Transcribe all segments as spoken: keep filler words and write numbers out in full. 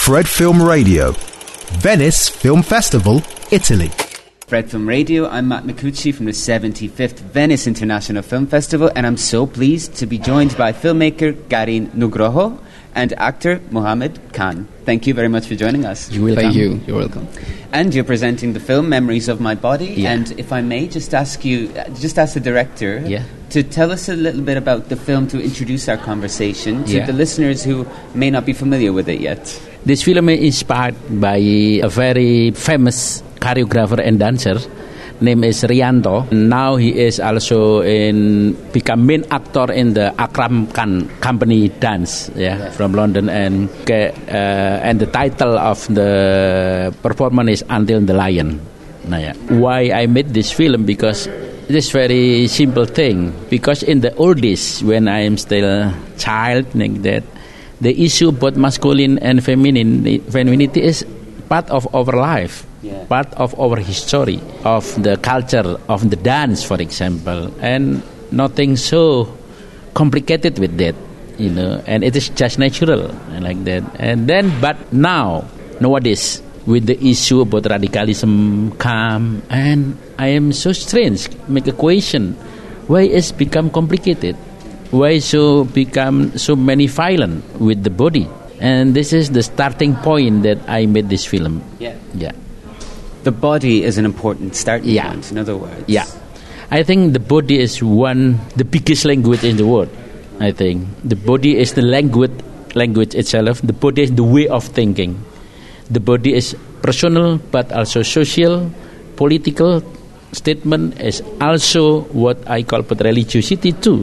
Fred Film Radio, Venice Film Festival, Italy. Fred Film Radio, I'm Matt Micucci from the seventy-fifth Venice International Film Festival, and I'm so pleased to be joined by filmmaker Garin Nugroho and actor Mohammed Khan. Thank you very much for joining us. You're welcome. Thank you. You're welcome. And you're presenting the film Memories of My Body. Yeah. And if I may, just ask you, just ask the director yeah. to tell us a little bit about the film to introduce our conversation to yeah. the listeners who may not be familiar with it yet. This film is inspired by a very famous choreographer and dancer. Name is Rianto. Now he is also in become main actor in the Akram Khan company dance, yeah, yeah. from London, and uh, and the title of the performance is Until the Lion. Nah, yeah. Why I made this film? Because this very simple thing. Because in the old days when I am still a child, like that, the issue about masculine and feminine femininity is part of our life. Yeah. Part of our history, of the culture, of the dance, for example, and nothing so complicated with that, you know, and it is just natural, like that. And then, but now, nowadays, with the issue about radicalism come, and I am so strange, make a question, why it's become complicated? Why so become so many violent with the body? And this is the starting point that I made this film. Yeah. Yeah. The body is an important starting yeah. point, in other words. Yeah. I think the body is one, the biggest language in the world. I think the body is the language, language itself. The body is the way of thinking. The body is personal, but also social, political statement is also what I call but religiosity too.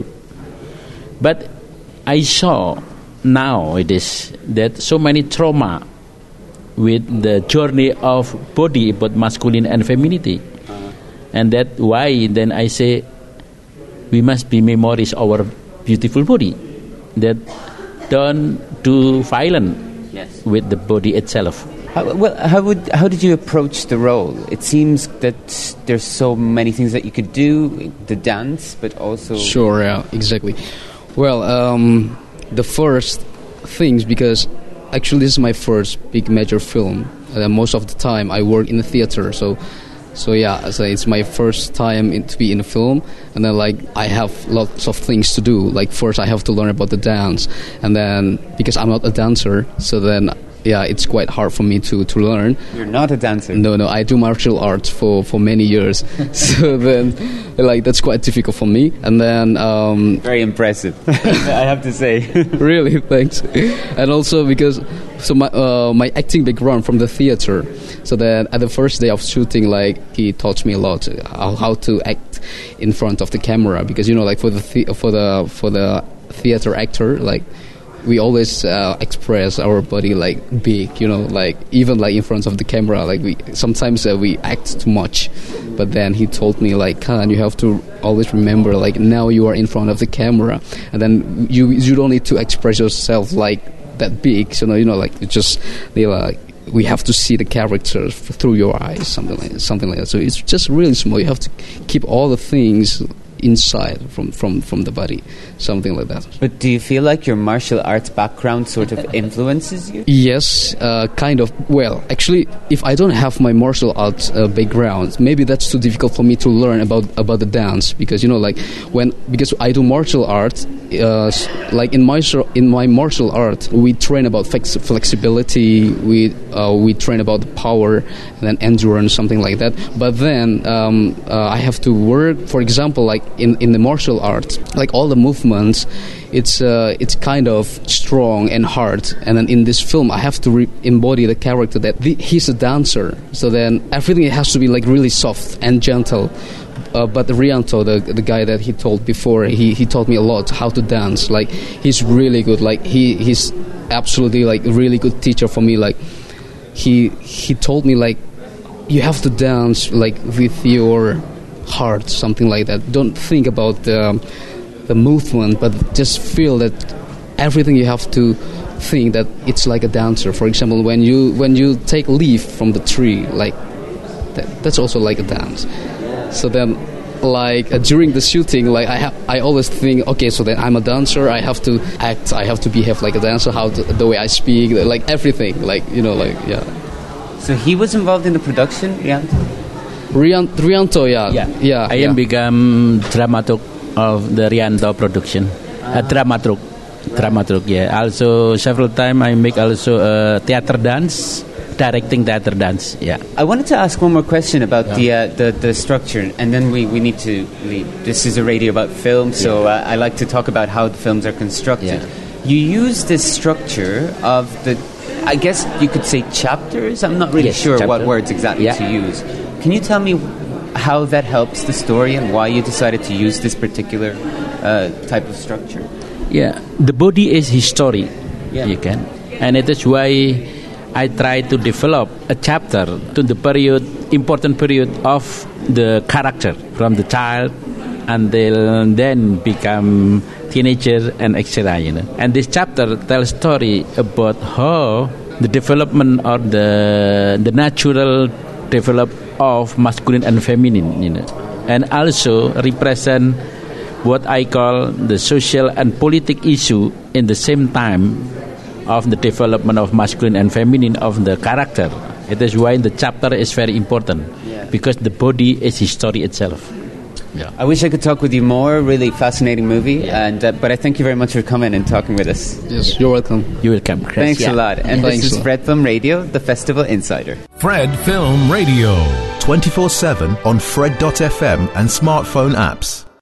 But I saw now it is that so many trauma with the journey of body about masculine and femininity, uh-huh. and that why then I say we must be memories our beautiful body that don't do violent yes. with the body itself. How, well, how would how did you approach the role? It seems that there's so many things that you could do, the dance, but also sure, yeah, exactly. Well, um, the first things because. Actually, this is my first big major film. Uh, most of the time, I work in the theater, so, so yeah, so it's my first time in, to be in a film. And then, like, I have lots of things to do. Like, first, I have to learn about the dance, and then because I'm not a dancer, so then. Yeah, it's quite hard for me to, to learn. You're not a dancer? No, no, I do martial arts for, for many years. So then, like, that's quite difficult for me. And then... Um, Very impressive, I have to say. Really, thanks. And also because so my uh, my acting background from the theater. So that at the first day of shooting, like, he taught me a lot how, how to act in front of the camera. Because, you know, like, for the, the for the for the theater actor, like... we always uh, express our body like big, you know, like even like in front of the camera, like we sometimes uh, we act too much. But then he told me like, Khan, you have to always remember like now you are in front of the camera, and then you you don't need to express yourself like that big. So you know, like it's just they like we have to see the characters through your eyes, something like something like that. So it's just really small. You have to keep all the things inside from, from, from the body, something like that. But do you feel like your martial arts background sort of influences you? Yes, uh, kind of. Well, actually, if I don't have my martial arts uh, background, maybe that's too difficult for me to learn about, about the dance, because you know, like when because I do martial arts, uh, like in my in my martial art, we train about flex- flexibility, we uh, we train about the power and then endurance, something like that. But then um, uh, I have to work, for example, like. In, in the martial arts, like all the movements, it's uh, it's kind of strong and hard. And then in this film, I have to re- embody the character that the, he's a dancer. So then everything has to be like really soft and gentle. Uh, but Rianto, the the guy that he told before, he, he taught me a lot how to dance. Like he's really good. Like he he's absolutely like a really good teacher for me. Like he he told me like you have to dance like with your heart, something like that. Don't think about the the movement, but just feel that everything you have to think that it's like a dancer. For example, when you when you take leaf from the tree, like that, that's also like a dance. So then like uh, during the shooting, like I have, I always think, okay, so then I'm a dancer. I have to act. I have to behave like a dancer. How to, the way I speak, like everything, like you know, like yeah. So he was involved in the production, Rianto? Rian, Rianto, yeah, Yeah, yeah. I yeah. am become dramaturg of the Rianto production. Ah. A dramaturg, dramaturg. Yeah. Also several times I make also a theater dance. Directing theater dance, yeah. I wanted to ask one more question about Yeah. the, uh, the the structure, and then we, we need to leave. This is a radio about film, so uh, I like to talk about how the films are constructed. Yeah. You use this structure of the, I guess you could say chapters. I'm not really Yes, sure what chapter. words exactly Yeah. to use. Can you tell me how that helps the story and why you decided to use this particular uh, type of structure? Yeah, the body is his story. Yeah. You can, and it is why I try to develop a chapter to the period, important period of the character from the child until then become teenager and et cetera. You know, and this chapter tells story about how the development or the the natural develop of masculine and feminine. You know, and also represent what I call the social and political issue in the same time of the development of masculine and feminine of the character. It is why the chapter is very important, Yeah. because the body is his story itself. Yeah. I wish I could talk with you more. Really fascinating movie, Yeah. and uh, but I thank you very much for coming and talking with us. Yes, you're welcome. You will come. Chris. Thanks Yeah. a lot. And Thanks this a is lot. Fred Film Radio, the Festival Insider. Fred Film Radio. twenty-four seven on Fred dot f m and smartphone apps.